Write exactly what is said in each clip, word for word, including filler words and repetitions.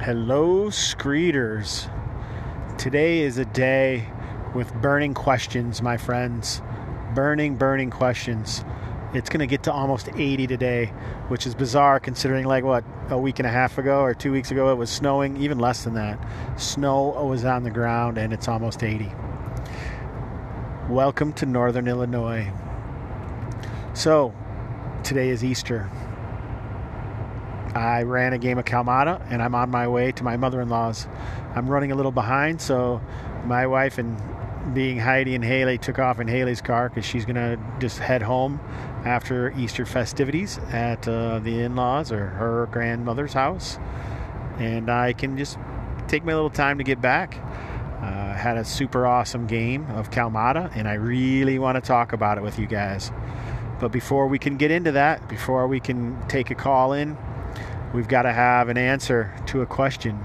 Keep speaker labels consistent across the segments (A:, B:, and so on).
A: Hello, Screeders. Today is a day with burning questions, my friends. Burning, burning questions. It's going to get to almost eighty today, which is bizarre considering, like, what, a week and a half ago or two weeks ago it was snowing, even less than that. Snow was on the ground and it's almost eighty. Welcome to Northern Illinois. So, today is Easter. I ran a game of Kalmata, and I'm on my way to my mother-in-law's. I'm running a little behind, so my wife and being Heidi and Haley took off in Haley's car because she's going to just head home after Easter festivities at uh, the in-laws or her grandmother's house. And I can just take my little time to get back. Uh, had a super awesome game of Kalmata, and I really want to talk about it with you guys. But before we can get into that, before we can take a call in, we've got to have an answer to a question.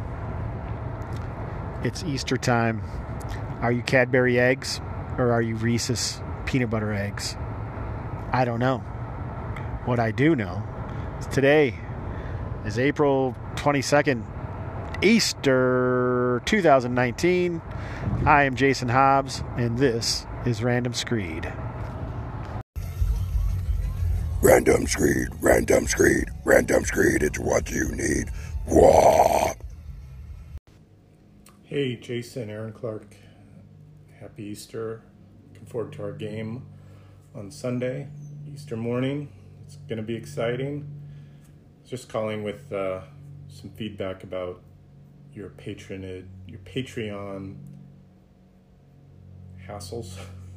A: It's Easter time. Are you Cadbury eggs or are you Reese's peanut butter eggs? I don't know. What I do know is today is April twenty-second, Easter two thousand nineteen. I am Jason Hobbs, and this is Random Screed.
B: Random Screed, Random Screed, Random Screed, it's what you need. Wah!
C: Hey, Jason, Aaron Clark. Happy Easter. Looking forward to our game on Sunday, Easter morning. It's going to be exciting. Just calling with uh, some feedback about your patronage, your Patreon hassles.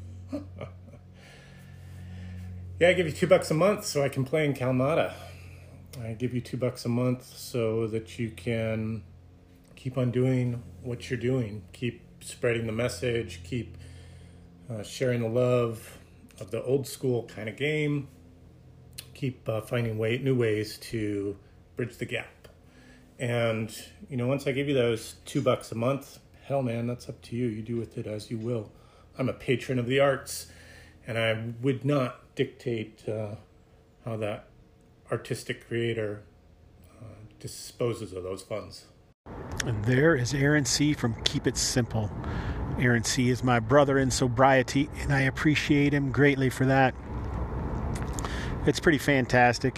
C: Yeah, I give you two bucks a month so I can play in Kalmata. I give you two bucks a month so that you can keep on doing what you're doing. Keep spreading the message. Keep uh, sharing the love of the old school kind of game. Keep uh, finding way, new ways to bridge the gap. And, you know, once I give you those two bucks a month, hell, man, that's up to you. You do with it as you will. I'm a patron of the arts, and I would not dictate uh, how that artistic creator uh, disposes of those funds.
A: And there is Aaron C. from Keep It Simple. Aaron C. is my brother in sobriety, and I appreciate him greatly for that. It's pretty fantastic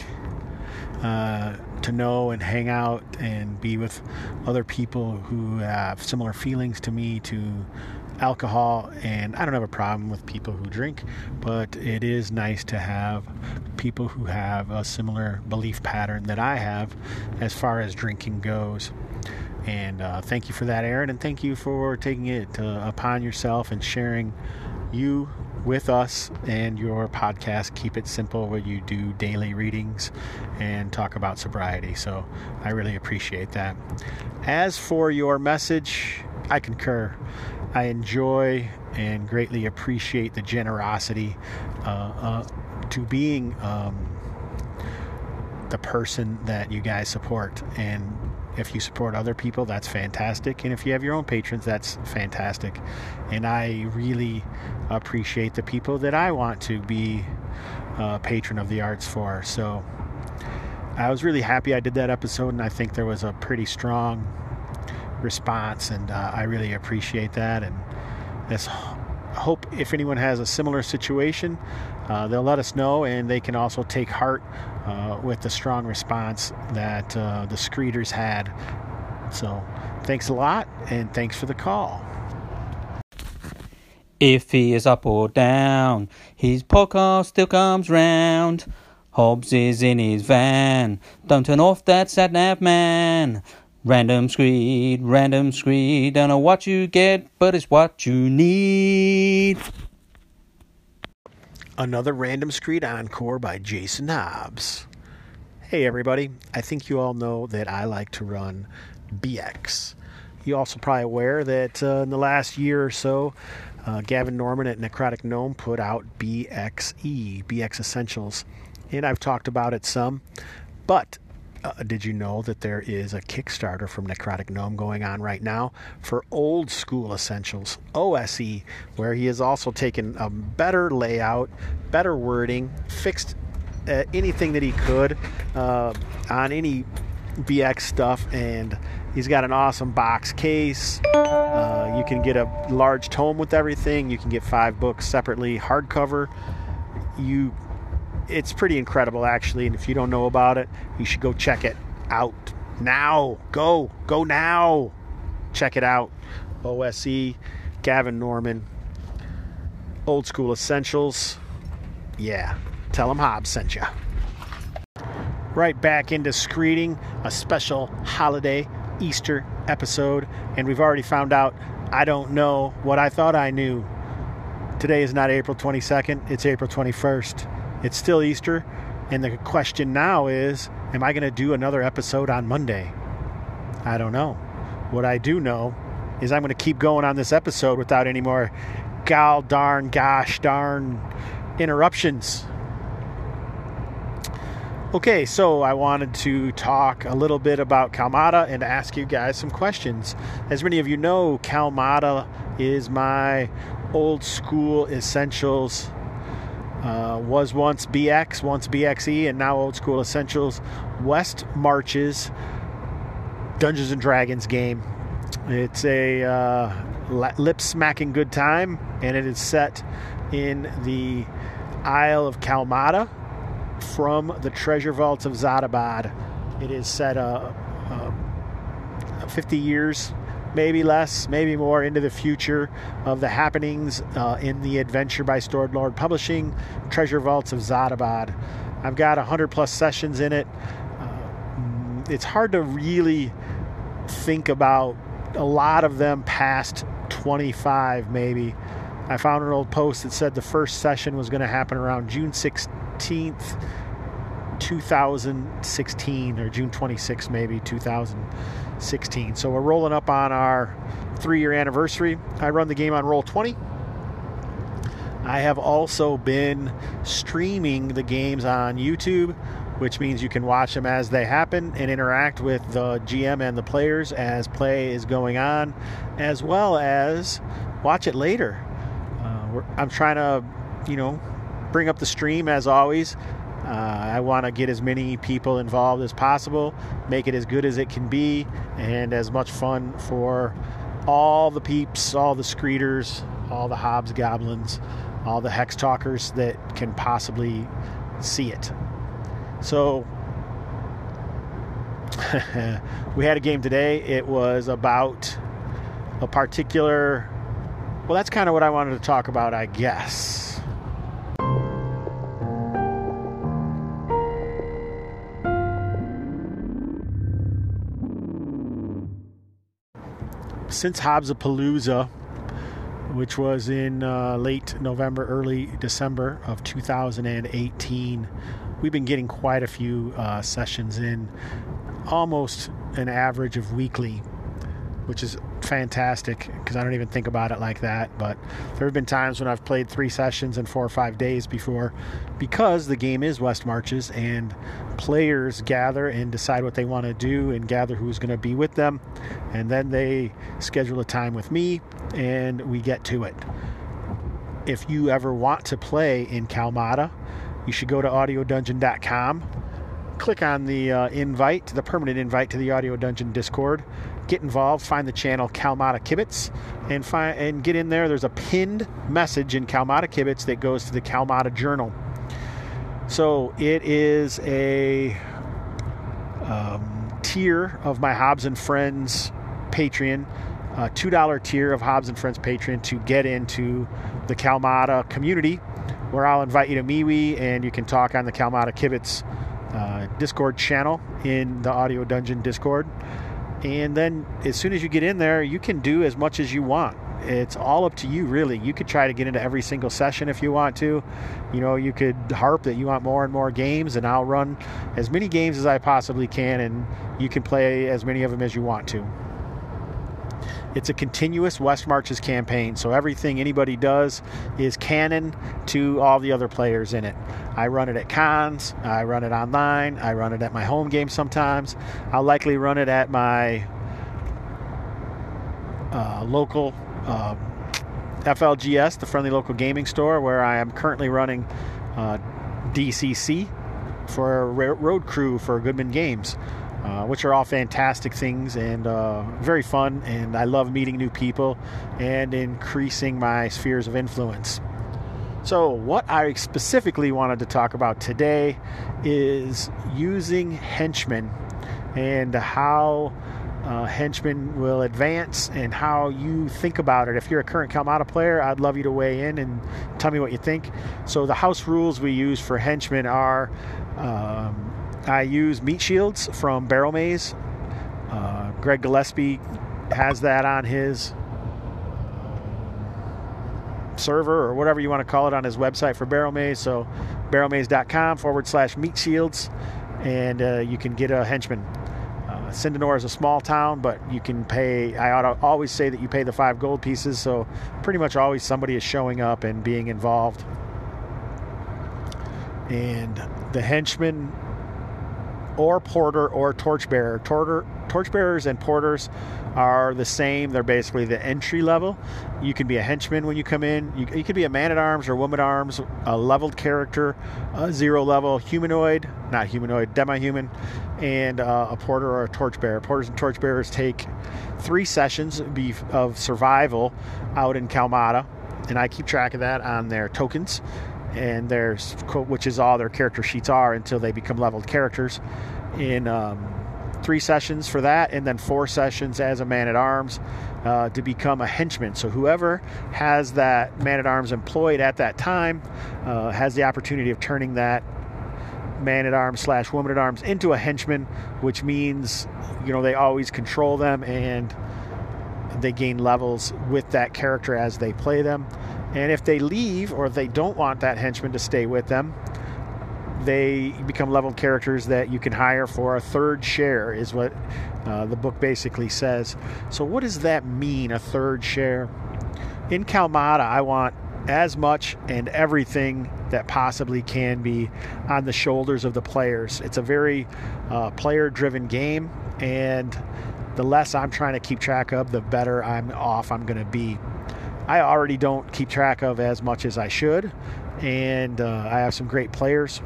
A: uh, to know and hang out and be with other people who have similar feelings to me to alcohol, and I don't have a problem with people who drink, but it is nice to have people who have a similar belief pattern that I have as far as drinking goes. And uh, thank you for that, Aaron, and thank you for taking it uh, upon yourself and sharing you with us and your podcast, Keep It Simple, where you do daily readings and talk about sobriety. So I really appreciate that. As for your message, I concur. I enjoy and greatly appreciate the generosity uh, uh, to being um, the person that you guys support. And if you support other people, that's fantastic. And if you have your own patrons, that's fantastic. And I really appreciate the people that I want to be a patron of the arts for. So I was really happy I did that episode, and I think there was a pretty strong response, and uh, I really appreciate that. And let's hope if anyone has a similar situation, uh, they'll let us know, and they can also take heart uh, with the strong response that uh, the Screeders had. So thanks a lot, and thanks for the call.
D: If he is up or down, his podcast still comes round. Hobbs is in his van, don't turn off that sat-nav, man. Random Screed, Random Screed, don't know what you get, but it's what you need.
A: Another Random Screed encore by Jason Hobbs. Hey everybody, I think you all know that I like to run B X. You're also probably aware that uh, in the last year or so, uh, Gavin Norman at Necrotic Gnome put out B X E, B X Essentials, and I've talked about it some, but Uh, did you know that there is a Kickstarter from Necrotic Gnome going on right now for Old School Essentials, O S E, where he has also taken a better layout, better wording, fixed uh, anything that he could uh, on any B X stuff, and He's got an awesome box case. Uh, you can get a large tome with everything. You can get five books separately, hardcover. You, it's pretty incredible, actually. And if you don't know about it, you should go check it out now. Go, go now. Check it out. O S E, Gavin Norman, Old School Essentials. Yeah, tell them Hobbs sent you. Right back into Screeding, a special holiday Easter episode, and we've already found out I don't know what I thought I knew. Today is not April twenty-second, it's April twenty-first. It's still Easter, and the question now is, am I going to do another episode on Monday? I don't know. What I do know is I'm going to keep going on this episode without any more gal darn gosh darn interruptions. Okay, so I wanted to talk a little bit about Kalmata and ask you guys some questions. As many of you know, Kalmata is my Old School Essentials. Uh, was once B X, once B X E, and now Old School Essentials West Marches Dungeons and Dragons game. It's a uh, lip-smacking good time, and it is set in the Isle of Kalmata from the Treasure Vaults of Zadabad. It is set uh, uh, fifty years, maybe less, maybe more, into the future of the happenings uh, in the adventure by Stormlord Publishing, Treasure Vaults of Zadabad. I've got one hundred plus sessions in it. Uh, it's hard to really think about a lot of them past twenty-five, maybe. I found an old post that said the first session was going to happen around June sixteenth, two thousand sixteen, or June twenty-sixth, maybe, two thousand sixteen. So we're rolling up on our three-year anniversary. I run the game on Roll twenty. I have also been streaming the games on YouTube, which means you can watch them as they happen and interact with the G M and the players as play is going on, as well as watch it later. Uh, we're, I'm trying to, you know, bring up the stream as always. Uh, I want to get as many people involved as possible, make it as good as it can be, and as much fun for all the peeps, all the screeders, all the Hobbs goblins, all the hex talkers that can possibly see it. So we had a game today. It was about a particular, well, that's kind of what I wanted to talk about, I guess. Since Hobbs-a-Palooza, which was in uh, late November, early December of two thousand eighteen, we've been getting quite a few uh, sessions in, almost an average of weekly, which is fantastic because I don't even think about it like that. But there have been times when I've played three sessions in four or five days before, because the game is West Marches and players gather and decide what they want to do and gather who's going to be with them, and then they schedule a time with me and we get to it. If you ever want to play in Kalmata, you should go to audio dungeon dot com, click on the uh, invite, the permanent invite to the Audio Dungeon Discord, get involved, find the channel Kalmata Kibitz, and find and get in there. There's a pinned message in Kalmata Kibitz that goes to the Kalmata Journal. So it is a um, tier of my Hobbs and Friends Patreon, a two dollar tier of Hobbs and Friends Patreon to get into the Kalmata community, where I'll invite you to MeWe and you can talk on the Kalmata Kibitz uh, Discord channel in the Audio Dungeon Discord. And then as soon as you get in there, you can do as much as you want. It's all up to you, really. You could try to get into every single session if you want to. You know, you could harp that you want more and more games, and I'll run as many games as I possibly can, and you can play as many of them as you want to. It's a continuous West Marches campaign, so everything anybody does is canon to all the other players in it. I run it at cons, I run it online, I run it at my home game sometimes. I'll likely run it at my uh, local uh, F L G S, the Friendly Local Gaming Store, where I am currently running uh, D C C for Road Crew for Goodman Games. uh, which are all fantastic things and uh, very fun. And I love meeting new people and increasing my spheres of influence. So what I specifically wanted to talk about today is using henchmen and how uh, henchmen will advance and how you think about it. If you're a current Kalmata player, I'd love you to weigh in and tell me what you think. So the house rules we use for henchmen are, um, I use meat shields from Barrel Maze. Uh, Greg Gillespie has that on his server or whatever you want to call it on his website for Barrel Maze. So barrelmaze.com forward slash meat shields, and uh, you can get a henchman. Uh, Sindanor is a small town, but you can pay, I ought to always say that you pay the five gold pieces, so pretty much always somebody is showing up and being involved. And the henchman or porter or torchbearer. Torter, torchbearers and porters are the same. They're basically the entry level. You can be a henchman when you come in. You, you could be a man-at-arms or woman-at-arms, a leveled character, a zero-level humanoid, not humanoid, demi-human, and uh, a porter or a torchbearer. Porters and torchbearers take three sessions of survival out in Kalmata, and I keep track of that on their tokens, and there's which is all their character sheets are until they become leveled characters. In um, three sessions for that, and then four sessions as a man-at-arms uh, to become a henchman. So whoever has that man-at-arms employed at that time uh, has the opportunity of turning that man-at-arms slash woman-at-arms into a henchman, which means, you know, they always control them and they gain levels with that character as they play them. And if they leave or if they don't want that henchman to stay with them, they become leveled characters that you can hire for a third share, is what uh, the book basically says. So what does that mean, a third share? In Kalmata, I want as much and everything that possibly can be on the shoulders of the players. It's a very uh, player-driven game, and the less I'm trying to keep track of, the better I'm off I'm going to be. I already don't keep track of as much as I should, and uh, I have some great players.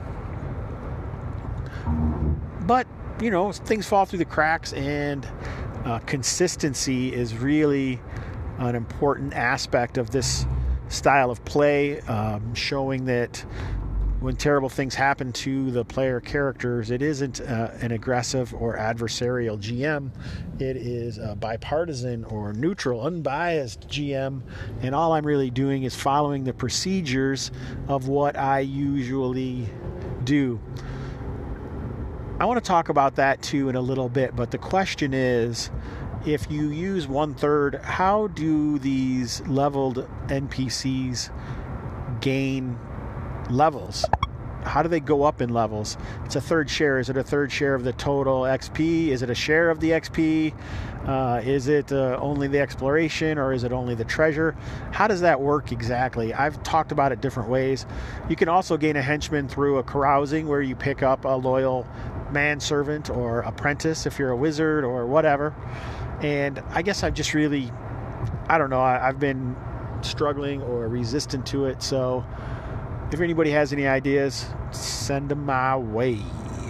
A: But, you know, things fall through the cracks, and uh, consistency is really an important aspect of this style of play, um, showing that when terrible things happen to the player characters, it isn't uh, an aggressive or adversarial G M. It is a bipartisan or neutral, unbiased G M, and all I'm really doing is following the procedures of what I usually do. I want to talk about that too in a little bit, but the question is, if you use one-third, how do these leveled N P Cs gain levels? How do they go up in levels? It's a third share. Is it a third share of the total X P? Is it a share of the X P? Uh, is it uh, only the exploration, or is it only the treasure? How does that work exactly? I've talked about it different ways. You can also gain a henchman through a carousing, where you pick up a loyal manservant or apprentice if you're a wizard or whatever. And I guess I've just really, I don't know, I, I've been struggling or resistant to it. So if anybody has any ideas, send them my way.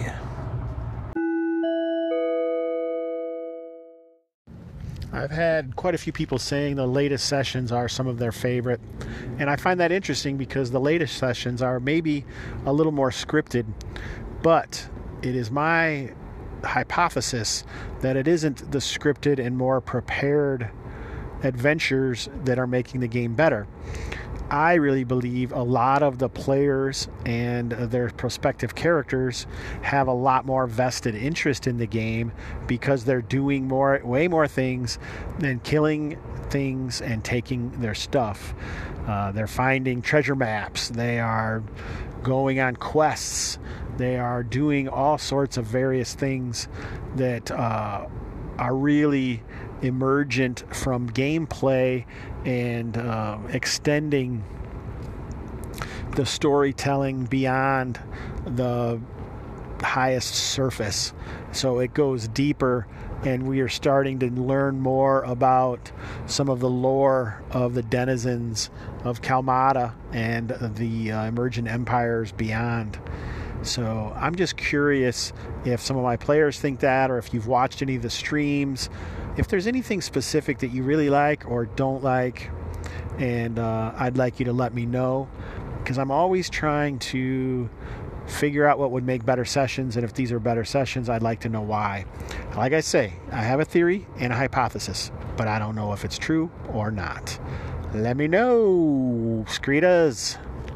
A: I've had quite a few people saying the latest sessions are some of their favorite. And I find that interesting because the latest sessions are maybe a little more scripted. But it is my hypothesis that it isn't the scripted and more prepared adventures that are making the game better. I really believe a lot of the players and their prospective characters have a lot more vested interest in the game because they're doing more, way more things than killing things and taking their stuff. Uh, they're finding treasure maps. They are going on quests. They are doing all sorts of various things that uh, are really emergent from gameplay and uh, extending the storytelling beyond the highest surface. So it goes deeper, and we are starting to learn more about some of the lore of the denizens of Kalmata and the uh, emergent empires beyond. So I'm just curious if some of my players think that, or if you've watched any of the streams, if there's anything specific that you really like or don't like, and uh, I'd like you to let me know, because I'm always trying to figure out what would make better sessions, and if these are better sessions, I'd like to know why. Like I say, I have a theory and a hypothesis, but I don't know if it's true or not. Let me know, Screetas.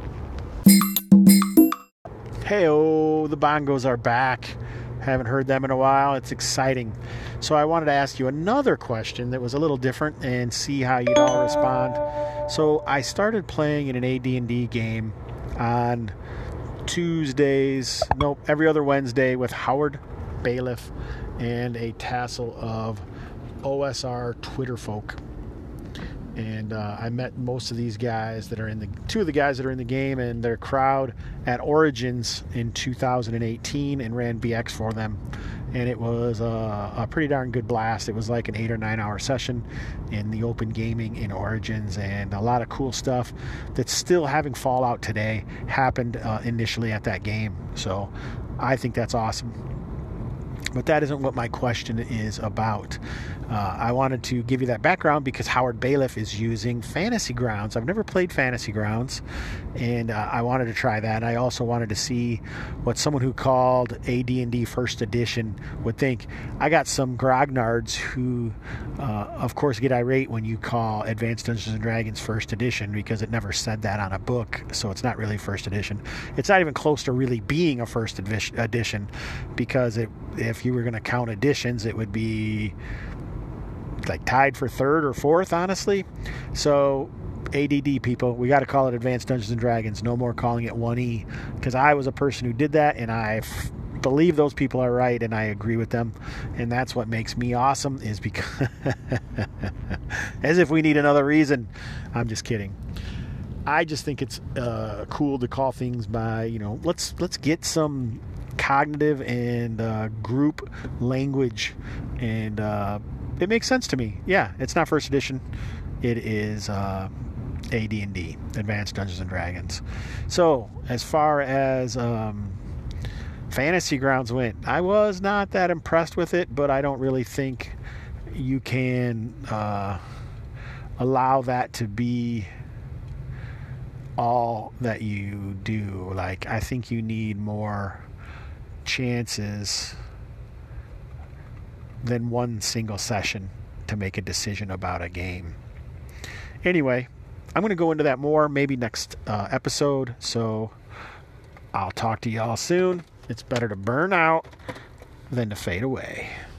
A: Hey-oh, the bongos are back. Haven't heard them in a while. It's exciting. So I wanted to ask you another question that was a little different and see how you'd all respond. So I started playing in an A D and D game on Tuesdays, nope, every other Wednesday with Howard Bailiff and a tassel of O S R Twitter folk. And uh, I met most of these guys that are in the, two of the guys that are in the game and their crowd at Origins in two thousand eighteen and ran B X for them. And it was a, a pretty darn good blast. It was like an eight or nine hour session in the open gaming in Origins, and a lot of cool stuff that's still having fallout today happened uh, initially at that game. So I think that's awesome. But that isn't what my question is about. Uh, I wanted to give you that background because Howard Bailiff is using Fantasy Grounds. I've never played Fantasy Grounds, and uh, I wanted to try that. I also wanted to see what someone who called A D and D First Edition would think. I got some grognards who, uh, of course, get irate when you call Advanced Dungeons and Dragons First Edition, because it never said that on a book, so it's not really First Edition. It's not even close to really being a First Edition, because it, if you were going to count editions, it would be like tied for third or fourth, honestly. So A D D people, we got to call it Advanced Dungeons and Dragons. No more calling it one E, because I was a person who did that, and I f- believe those people are right, and I agree with them. And that's what makes me awesome, is because as if we need another reason. I'm just kidding. I just think it's uh, cool to call things by, you know, let's let's get some cognitive and uh, group language, and uh, it makes sense to me. Yeah, it's not First Edition. It is uh, A D and D, Advanced Dungeons and Dragons. So, as far as um, Fantasy Grounds went, I was not that impressed with it, but I don't really think you can uh, allow that to be all that you do. Like, I think you need more chances than one single session to make a decision about a game. Anyway, I'm going to go into that more maybe next uh, episode, so I'll talk to y'all soon. It's better to burn out than to fade away.